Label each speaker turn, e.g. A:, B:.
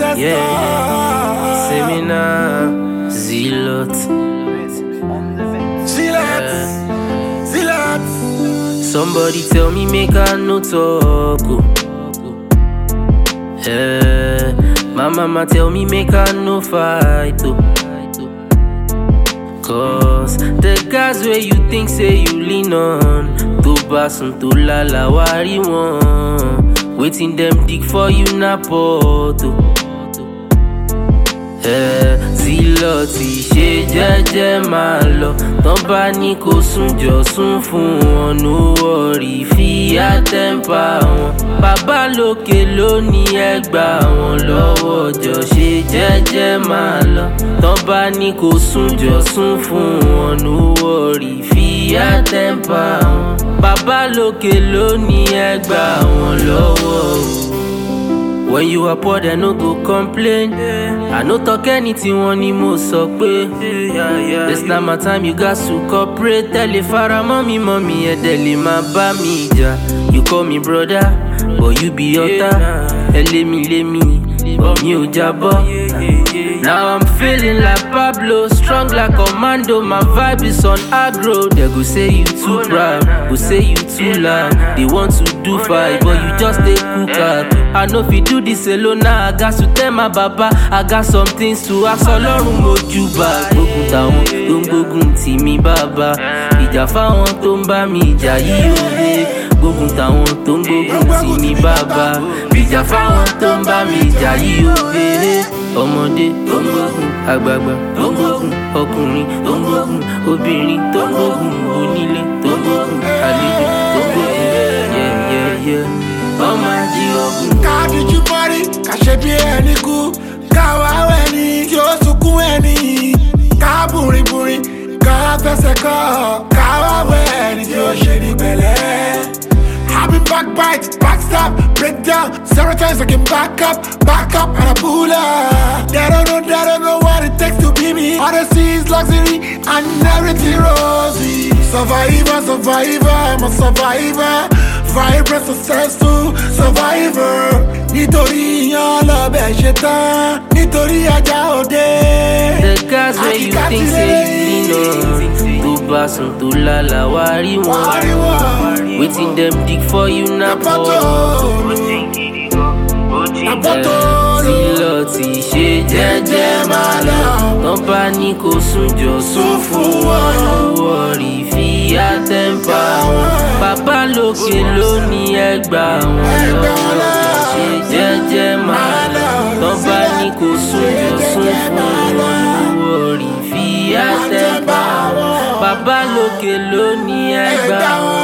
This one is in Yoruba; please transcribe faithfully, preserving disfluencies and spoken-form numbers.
A: Yeah, Seminar, Zealot.
B: Zealot, Zealot.
A: Somebody tell me make I no talk. Oh. Yeah, my mama tell me make I no fight. Oh. Cause the guys where you think say you lean on, to pass on to la la wari one. Waiting them dig for you na poto. Eh, Zealot ṣe jẹ́jẹ́ máa lọ. Tán bá ní kó sùn jọ sùn fún wọn, no worry fìyà tẹ́ḿpà wọn. Bàbá lókè ló ní ẹgbà wọn lọ́wọ́, jọ ṣe jẹ́jẹ́ máa lọ. Tán bá ní kó sùn jọ sùn fún wọn, no worry fìyà tẹ́ḿpà wọn. Bàbá lókè ló ní ẹgbà wọn lọ́wọ́. When you are poor, they no go complain. I no talk anything, one ni mo sọ pé. This not my time, you got to cooperate. Tell the father, mommy, mommy, ẹ dẹ̀ lè má bá mi jà. You call me brother, but you be ọ̀tá. Ẹ lé mi lé mi, but mi ò jábọ́. Now I'm feeling like Pablo, strong like commando. My vibe is on aggro. They go say you too proud, go say you too loud. They want to do fight, but you just stay cook out. I know if you do this alone now, I got to tell my baba. I got some things to ask Ọlọ́run mojúbà. Gbógun táwọn tó ń gbógun tì mí bàbá. Ìjà fáwọn tó ń bá mi jà yìí ò lè. Gbógun táwọn tó ń gbógun tì mí bàbá. Ìjà fáwọn tó ń bá mi jà yìí ò lè. Ọmọdé tó ń gbógun, àgbààgbà tó ń gbógun, ọkùnrin tó ń gbógun, obìnrin tó ń gbógun, onílé tó ń gbógun, àlejò tó ń gbógun. Yeah, yeah, yeah. Ọmọ ají ogun.
B: Ká bíjú mọ́rí, ká ṣe bí ẹni kú. Ká wá wẹ̀ni tí ó sunkún ẹni. Ká bùrìbùrì, ká fẹsẹ̀ kọ́. Ká wá wẹ̀ni tí ó ṣe ní pẹ̀lẹ́. I've been backbite, backstab, break down. Several times I can back up, back up and I pull up. They don't know, they don't know what it takes to be me. All they see is luxury and everything rosy. Survivor, survivor, I'm a survivor. Vibrant, successful survivor. Nítorí yan lọ́bẹ̀ ṣe tán, nítorí ajá òde.
A: The guys where you think say you lean on, tó bá sùn tó lálà wá rí wọn. Waiting them dig for you na poto. Zealot ṣe jẹ́jẹ́ máa lọ. Tán bá ní kó sùn jọ sùn fún wọn, no worry fìyà tẹ́ḿpà wọn. Bàbá lókè ló ní ẹgbà wọn lọ́wọ́, ṣe jẹ́jẹ́ máa lọ. Tán bá ní kó sùn jọ sùn fún wọn, no worry fìyà tẹ́ḿpà wọn. Bàbá lókè ló ní ẹgbà wọn.